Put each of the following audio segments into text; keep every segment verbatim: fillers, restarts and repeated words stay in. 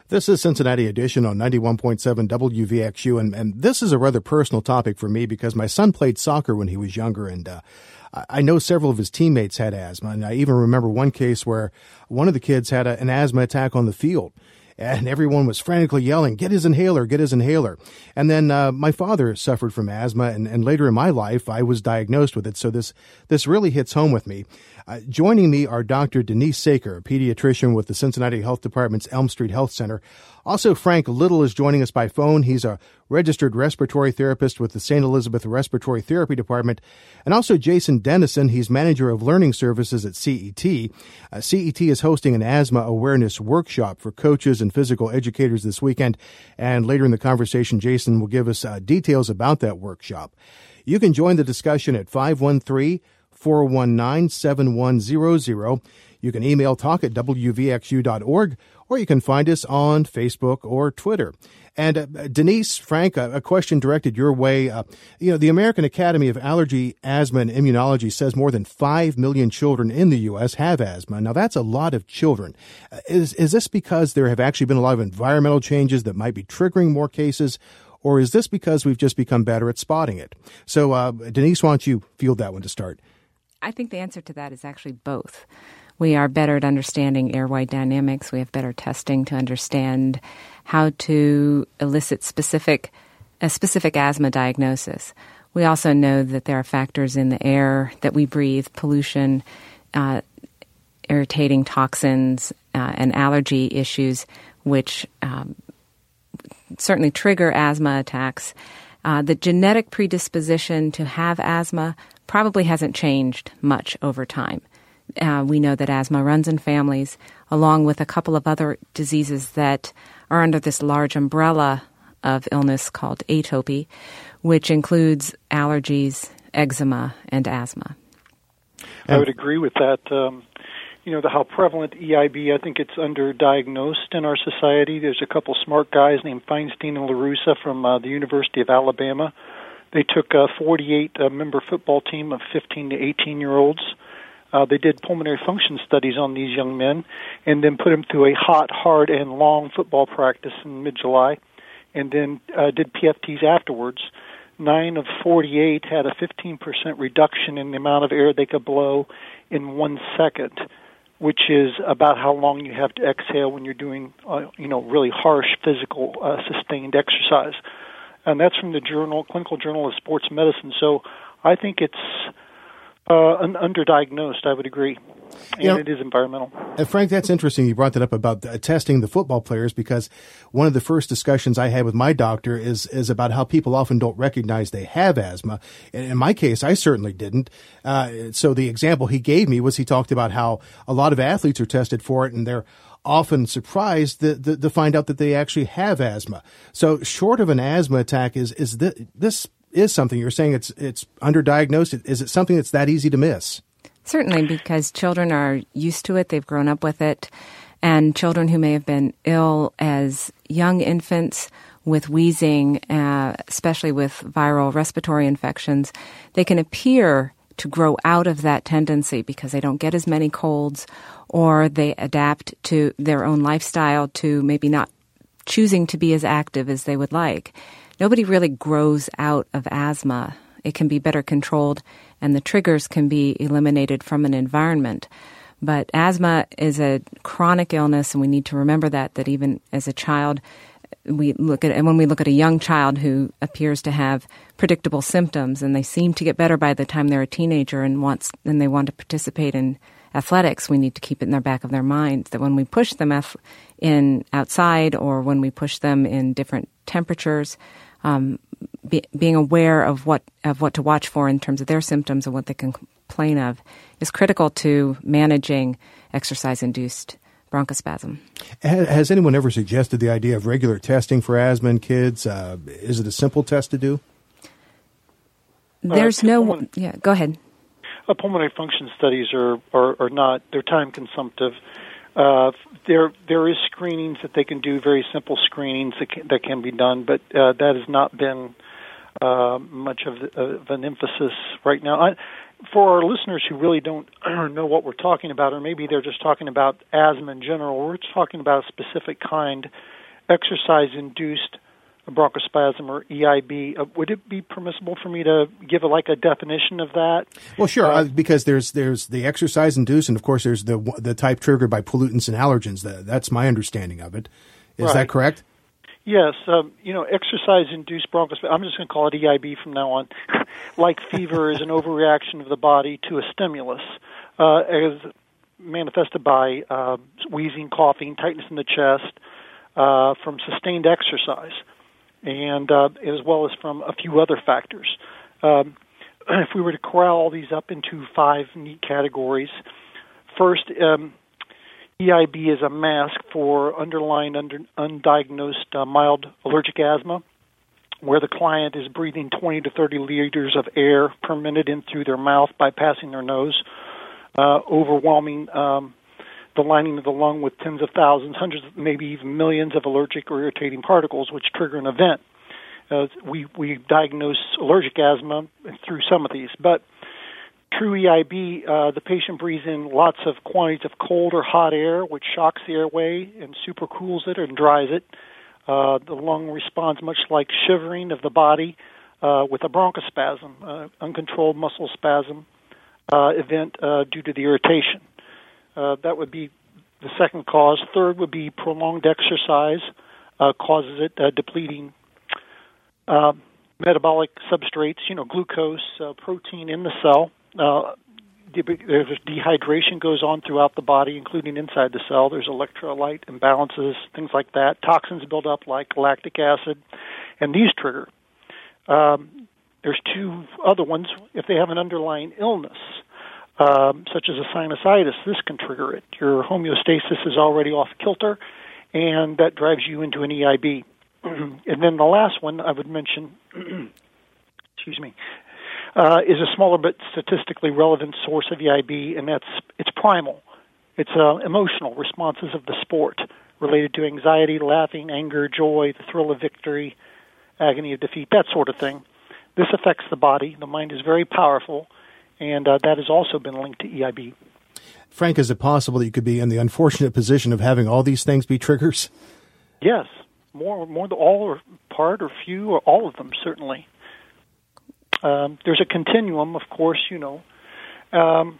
This is Cincinnati Edition on ninety-one point seven W V X U, and, and this is a rather personal topic for me because my son played soccer when he was younger, and uh, I know several of his teammates had asthma, and I even remember one case where one of the kids had a, an asthma attack on the field. And everyone was frantically yelling, get his inhaler, get his inhaler. And then uh, my father suffered from asthma, and, and later in my life, I was diagnosed with it. So this this really hits home with me. Uh, joining me are Doctor Denise Saker, a pediatrician with the Cincinnati Health Department's Elm Street Health Center. Also, Frank Little is joining us by phone. He's a registered respiratory therapist with the Saint Elizabeth Respiratory Therapy Department. And also Jason Dennison, he's manager of learning services at C E T. Uh, C E T is hosting an asthma awareness workshop for coaches and physical educators this weekend. And later in the conversation, Jason will give us uh, details about that workshop. You can join the discussion at five one three, four one nine, seven one zero zero. You can email talk at w v x u dot org, or you can find us on Facebook or Twitter. And uh, Denise, Frank, a, a question directed your way. Uh, you know, the American Academy of Allergy, Asthma, and Immunology says more than five million children in the U S have asthma. Now, that's a lot of children. Uh, is, is this because there have actually been a lot of environmental changes that might be triggering more cases, or is this because we've just become better at spotting it? So, uh, Denise, why don't you field that one to start? I think the answer to that is actually both. We are better at understanding airway dynamics. We have better testing to understand how to elicit specific a specific asthma diagnosis. We also know that there are factors in the air that we breathe, pollution, uh, irritating toxins, uh, and allergy issues, which um, certainly trigger asthma attacks. Uh, the genetic predisposition to have asthma probably hasn't changed much over time. Uh, we know that asthma runs in families, along with a couple of other diseases that are under this large umbrella of illness called atopy, which includes allergies, eczema, and asthma. I would agree with that. Um, you know, the, how prevalent E I B, I think it's underdiagnosed in our society. There's a couple smart guys named Feinstein and LaRussa from uh, the University of Alabama. They took a forty-eight member football team of fifteen to eighteen-year-olds. Uh, they did pulmonary function studies on these young men and then put them through a hot, hard, and long football practice in mid-July and then uh, did P F Ts afterwards. Nine of forty-eight had a fifteen percent reduction in the amount of air they could blow in one second, which is about how long you have to exhale when you're doing, uh, you know, really harsh physical uh, sustained exercise. And that's from the journal, Clinical Journal of Sports Medicine. So I think it's uh, un- underdiagnosed, I would agree. And you know, it is environmental. And Frank, that's interesting. You brought that up about uh, testing the football players, because one of the first discussions I had with my doctor is is about how people often don't recognize they have asthma. And in my case, I certainly didn't. Uh, so the example he gave me was he talked about how a lot of athletes are tested for it, and they're often surprised to, to, to find out that they actually have asthma. So short of an asthma attack, is is this, this is something you're saying it's it's underdiagnosed? Is it something that's that easy to miss? Certainly, because children are used to it. They've grown up with it. And children who may have been ill as young infants with wheezing, uh, especially with viral respiratory infections, they can appear to grow out of that tendency because they don't get as many colds, or they adapt to their own lifestyle to maybe not choosing to be as active as they would like. Nobody really grows out of asthma. It can be better controlled, and the triggers can be eliminated from an environment. But asthma is a chronic illness, and we need to remember that, that even as a child, we look at, and when we look at a young child who appears to have predictable symptoms, and they seem to get better by the time they're a teenager and wants, and they want to participate in athletics, we need to keep it in the back of their minds that when we push them in outside, or when we push them in different temperatures, um, be, being aware of what of what to watch for in terms of their symptoms and what they can complain of is critical to managing exercise-induced bronchospasm. Has anyone ever suggested the idea of regular testing for asthma in kids? Uh, is it a simple test to do? There's uh, no... pulmonary, yeah, go ahead. Uh, pulmonary function studies are, are, are not, they're time-consumptive. Uh, there there is screenings that they can do, very simple screenings that can, that can be done, but uh, that has not been uh, much of, the, of an emphasis right now. I, for our listeners who really don't know what we're talking about, or maybe they're just talking about asthma in general, we're talking about a specific kind, exercise-induced bronchospasm, or E I B. Uh, would it be permissible for me to give a, like a definition of that? Well, sure, uh, uh, because there's there's the exercise-induced, and of course there's the the type triggered by pollutants and allergens. The, that's my understanding of it. Is right. that correct? Yes. Um, you know, exercise-induced bronchospasm, I'm just going to call it E I B from now on, like fever is an overreaction of the body to a stimulus, uh, as manifested by uh, wheezing, coughing, tightness in the chest, uh, from sustained exercise, and uh, as well as from a few other factors. Um, if we were to corral all these up into five neat categories, first, um, E I B is a mask for underlying under, undiagnosed uh, mild allergic asthma, where the client is breathing twenty to thirty liters of air per minute in through their mouth, bypassing their nose, uh, overwhelming um, the lining of the lung with tens of thousands, hundreds, maybe even millions of allergic or irritating particles, which trigger an event. Uh, we, we diagnose allergic asthma through some of these, but true E I B, uh, the patient breathes in lots of quantities of cold or hot air, which shocks the airway and supercools it and dries it. Uh, the lung responds much like shivering of the body uh, with a bronchospasm, uh, uncontrolled muscle spasm uh, event uh, due to the irritation. Uh, that would be the second cause. Third would be prolonged exercise uh, causes it, uh, depleting uh, metabolic substrates, you know, glucose, uh, protein in the cell. Uh, there's dehydration goes on throughout the body, including inside the cell. There's electrolyte imbalances, things like that. Toxins build up like lactic acid, and these trigger. Um, there's two other ones. If they have an underlying illness, um, such as a sinusitis, this can trigger it. Your homeostasis is already off kilter, and that drives you into an E I B. And then the last one I would mention, excuse me, Uh, is a smaller but statistically relevant source of E I B, and that's it's primal. It's uh, emotional responses of the sport related to anxiety, laughing, anger, joy, the thrill of victory, agony of defeat, that sort of thing. This affects the body. The mind is very powerful, and uh, that has also been linked to E I B. Frank, is it possible that you could be in the unfortunate position of having all these things be triggers? Yes, more, more the all or part or few or all of them, certainly. Um, there's a continuum, of course, you know. Um,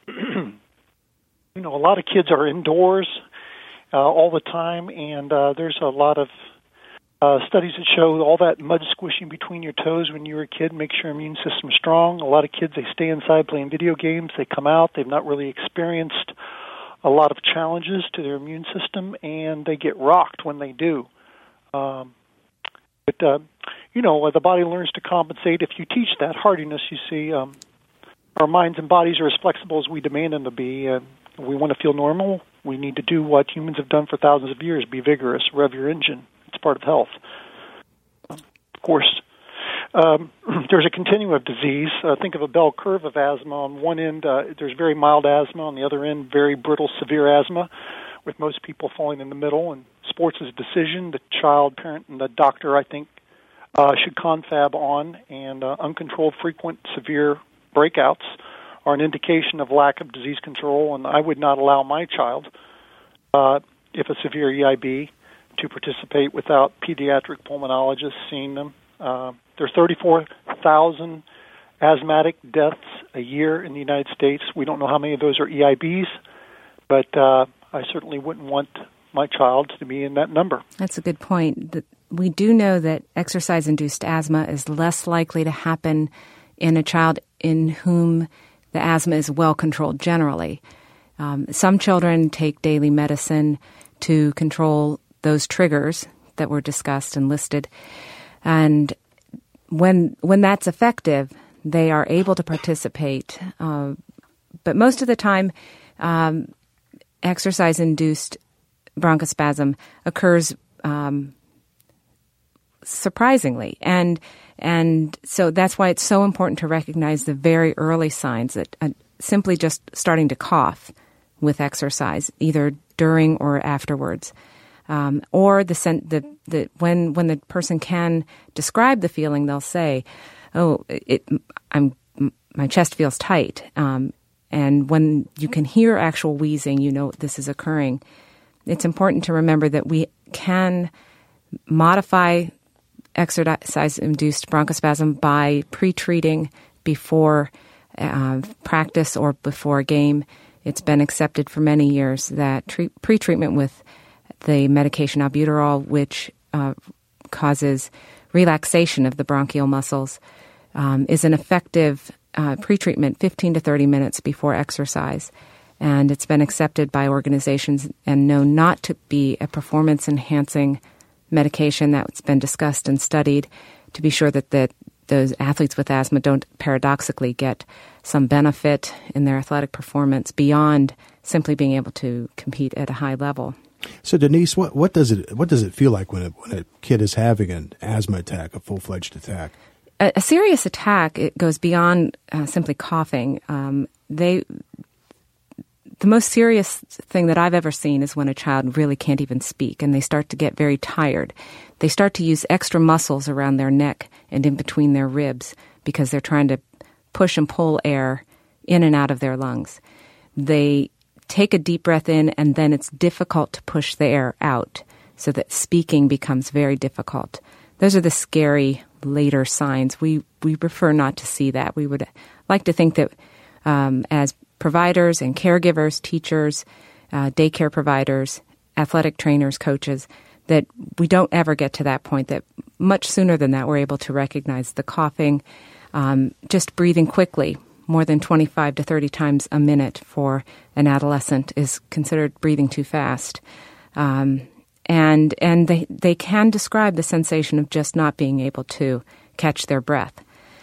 you know, a lot of kids are indoors uh, all the time, and uh, there's a lot of uh, studies that show all that mud squishing between your toes when you were a kid makes your immune system strong. A lot of kids, they stay inside playing video games. They come out. They've not really experienced a lot of challenges to their immune system, and they get rocked when they do. Um, but... Uh, You know, the body learns to compensate. If you teach that hardiness, you see, um, our minds and bodies are as flexible as we demand them to be. Uh, we want to feel normal. We need to do what humans have done for thousands of years, be vigorous, rev your engine. It's part of health. Um, of course, um, there's a continuum of disease. Uh, think of a bell curve of asthma. On one end, uh, there's very mild asthma. On the other end, very brittle, severe asthma, with most people falling in the middle. And sports is a decision. The child, parent, and the doctor, I think, Uh, should confab on, and uh, uncontrolled, frequent, severe breakouts are an indication of lack of disease control, and I would not allow my child, uh, if a severe E I B, to participate without pediatric pulmonologists seeing them. Uh, there are thirty-four thousand asthmatic deaths a year in the United States. We don't know how many of those are E I Bs, but uh, I certainly wouldn't want my child to be in that number. That's a good point. The- We do know that exercise-induced asthma is less likely to happen in a child in whom the asthma is well controlled generally. Um, some children take daily medicine to control those triggers that were discussed and listed. And when when that's effective, they are able to participate. Uh, but most of the time, um, exercise-induced bronchospasm occurs um surprisingly. And and so that's why it's so important to recognize the very early signs that uh, simply just starting to cough with exercise, either during or afterwards. Um, or the, the the when when the person can describe the feeling, they'll say, "Oh, it I'm my chest feels tight." Um, and when you can hear actual wheezing, you know this is occurring. It's important to remember that we can modify exercise-induced bronchospasm by pre-treating before uh, practice or before a game. It's been accepted for many years that tre- pre-treatment with the medication albuterol, which uh, causes relaxation of the bronchial muscles, um, is an effective uh, pre-treatment fifteen to thirty minutes before exercise. And it's been accepted by organizations and known not to be a performance-enhancing medication that's been discussed and studied to be sure that the, those athletes with asthma don't paradoxically get some benefit in their athletic performance beyond simply being able to compete at a high level. So, Denise, what, what does it what does it feel like when a, when a kid is having an asthma attack, a full-fledged attack? A, a serious attack, it goes beyond uh, simply coughing. Um, they The most serious thing that I've ever seen is when a child really can't even speak and they start to get very tired. They start to use extra muscles around their neck and in between their ribs because they're trying to push and pull air in and out of their lungs. They take a deep breath in and then it's difficult to push the air out so that speaking becomes very difficult. Those are the scary later signs. We, we prefer not to see that. We would like to think that um, as providers and caregivers, teachers, uh, daycare providers, athletic trainers, coaches, that we don't ever get to that point, that much sooner than that we're able to recognize the coughing, um, just breathing quickly, more than twenty-five to thirty times a minute for an adolescent is considered breathing too fast. Um, and and they, they can describe the sensation of just not being able to catch their breath.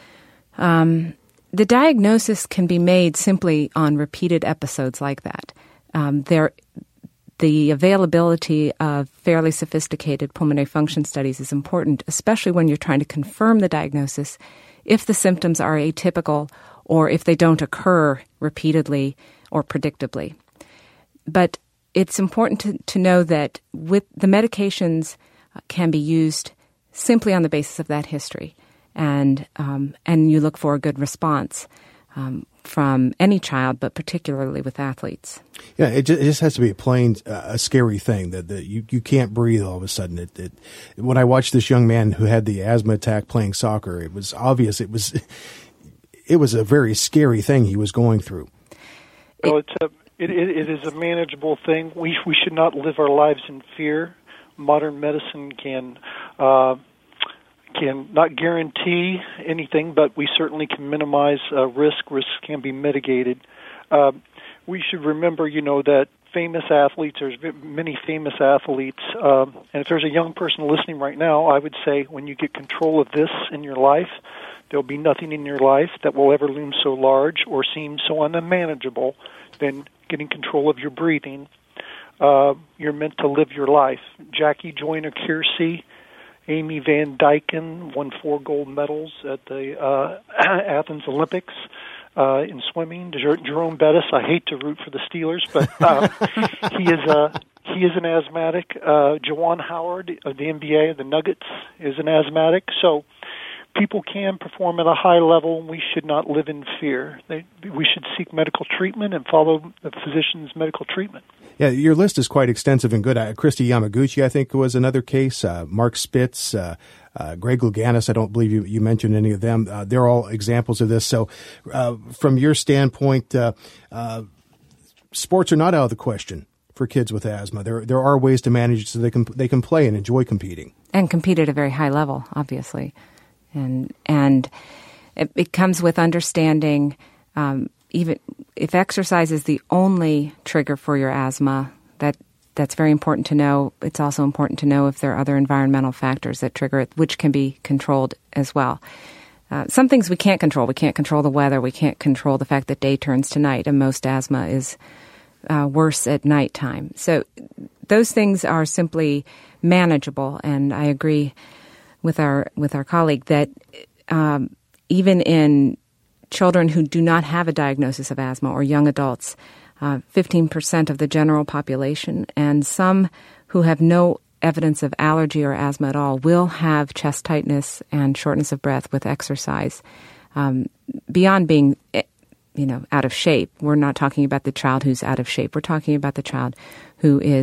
Um The diagnosis can be made simply on repeated episodes like that. Um, there, the availability of fairly sophisticated pulmonary function studies is important, especially when you're trying to confirm the diagnosis if the symptoms are atypical or if they don't occur repeatedly or predictably. But it's important to, to know that with the medications can be used simply on the basis of that history. And um, and you look for a good response um, from any child, but particularly with athletes. Yeah, it just, it just has to be a plain, uh, a scary thing that, that you, you can't breathe all of a sudden. It, it, when I watched this young man who had the asthma attack playing soccer, it was obvious it was it was a very scary thing he was going through. Well, it's a it, it is a manageable thing. We we should not live our lives in fear. Modern medicine can. Uh, can not guarantee anything, but we certainly can minimize uh, risk. Risk can be mitigated. Uh, we should remember, you know, that famous athletes, there's many famous athletes, um, and if there's a young person listening right now, I would say when you get control of this in your life, there'll be nothing in your life that will ever loom so large or seem so unmanageable than getting control of your breathing. Uh, you're meant to live your life. Jackie Joyner-Kersee, Amy Van Dyken won four gold medals at the uh, Athens Olympics uh, in swimming. Jerome Bettis, I hate to root for the Steelers, but uh, he is a he is an asthmatic. Uh, Juwan Howard of the N B A, the Nuggets, is an asthmatic. So people can perform at a high level, and we should not live in fear. They, we should seek medical treatment and follow the physician's medical treatment. Yeah, your list is quite extensive and good. Uh, Christy Yamaguchi, I think, was another case. Uh, Mark Spitz, uh, uh, Greg Louganis, I don't believe you, you mentioned any of them. Uh, they're all examples of this. So uh, from your standpoint, uh, uh, sports are not out of the question for kids with asthma. There there are ways to manage it so they can, they can play and enjoy competing. And compete at a very high level, obviously. And and it, it comes with understanding, um, even if exercise is the only trigger for your asthma, that that's very important to know. It's also important to know if there are other environmental factors that trigger it, which can be controlled as well. Uh, some things we can't control. We can't control the weather. We can't control the fact that day turns to night, and most asthma is uh, worse at nighttime. So those things are simply manageable, and I agree with our with our colleague that um, even in children who do not have a diagnosis of asthma or young adults, uh, fifteen percent of the general population and some who have no evidence of allergy or asthma at all will have chest tightness and shortness of breath with exercise. Um, beyond being, you know, out of shape, we're not talking about the child who's out of shape. We're talking about the child who is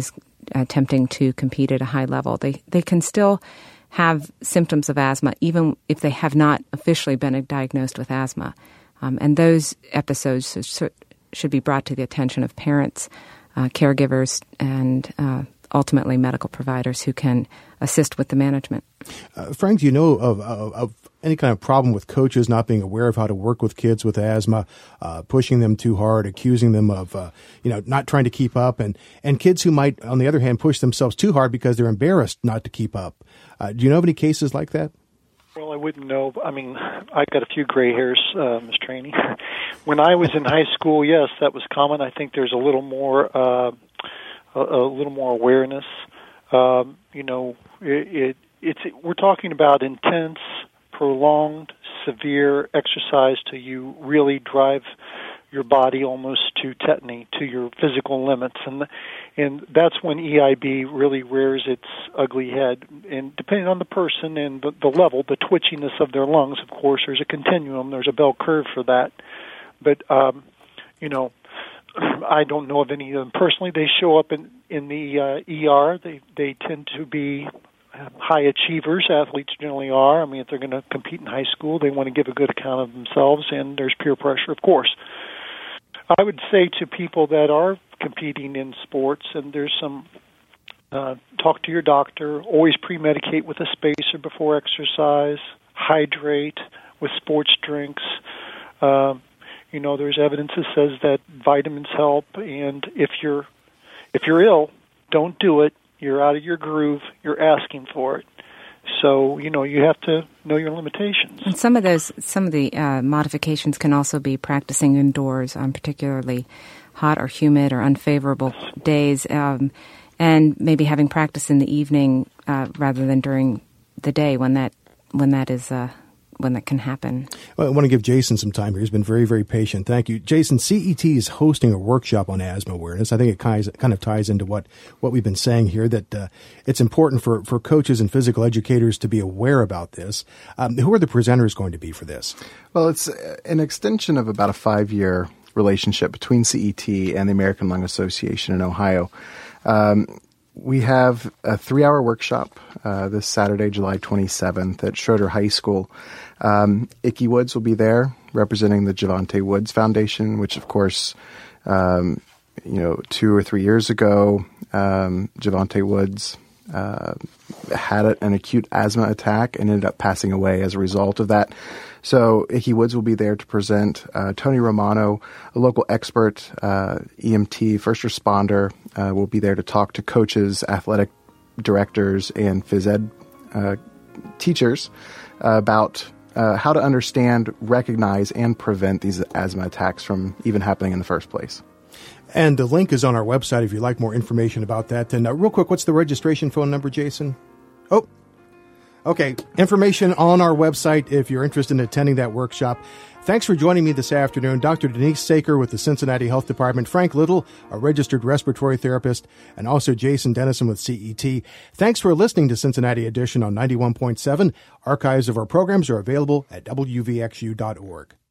attempting to compete at a high level. They they can still have symptoms of asthma even if they have not officially been diagnosed with asthma. Um, and those episodes should, should be brought to the attention of parents, uh, caregivers, and uh, ultimately medical providers who can assist with the management. Uh, Frank, do you know of, of, of any kind of problem with coaches not being aware of how to work with kids with asthma, uh, pushing them too hard, accusing them of, uh, you know, not trying to keep up, and, and kids who might, on the other hand, push themselves too hard because they're embarrassed not to keep up? Uh, do you know of any cases like that? Well, I wouldn't know. I mean, I got a few gray hairs, uh, Miz Traney. When I was in high school, yes, that was common. I think there's a little more, uh, a, a little more awareness. Um, you know, it, it, it's we're talking about intense, prolonged, severe exercise till you really drive your body almost to tetany, to your physical limits, and and that's when E I B really rears its ugly head. And depending on the person and the, the level, the twitchiness of their lungs, of course, there's a continuum, there's a bell curve for that. But um, you know, I don't know of any of them personally. They show up in in the uh, E R. They they tend to be high achievers. Athletes generally are. I mean, if they're going to compete in high school, they want to give a good account of themselves, and there's peer pressure, of course. I would say to people that are competing in sports, and there's some, uh, talk to your doctor, always pre-medicate with a spacer before exercise, hydrate with sports drinks. Uh, you know, there's evidence that says that vitamins help, and if you're if you're ill, don't do it. You're out of your groove. You're asking for it. So, you know, you have to know your limitations. And some of those, some of the uh, modifications can also be practicing indoors on particularly hot or humid or unfavorable days, um, and maybe having practice in the evening uh, rather than during the day when that when that is uh, when that can happen. Well, I want to give Jason some time here. He's been very, very patient. Thank you. Jason, C E T is hosting a workshop on asthma awareness. I think it kind of, kind of ties into what, what we've been saying here, that uh, it's important for, for coaches and physical educators to be aware about this. Um, who are the presenters going to be for this? Well, it's an extension of about a five-year relationship between C E T and the American Lung Association in Ohio. Um, we have a three-hour workshop uh, this Saturday, July twenty-seventh at Schroeder High School. Um, Icky Woods will be there representing the Javante Woods Foundation, which, of course, um, you know, two or three years ago, um, Javante Woods uh, had an acute asthma attack and ended up passing away as a result of that. So Icky Woods will be there to present. Uh, Tony Romano, a local expert, uh, E M T, first responder, uh, will be there to talk to coaches, athletic directors, and phys ed uh, teachers uh, about Uh, how to understand, recognize, and prevent these asthma attacks from even happening in the first place. And the link is on our website if you'd like more information about that. And uh, real quick, what's the registration phone number, Jason? Oh, okay. Information on our website if you're interested in attending that workshop. Thanks for joining me this afternoon. Doctor Denise Saker with the Cincinnati Health Department, Frank Little, a registered respiratory therapist, and also Jason Dennison with C E T. Thanks for listening to Cincinnati Edition on ninety-one point seven. Archives of our programs are available at W V X U dot org.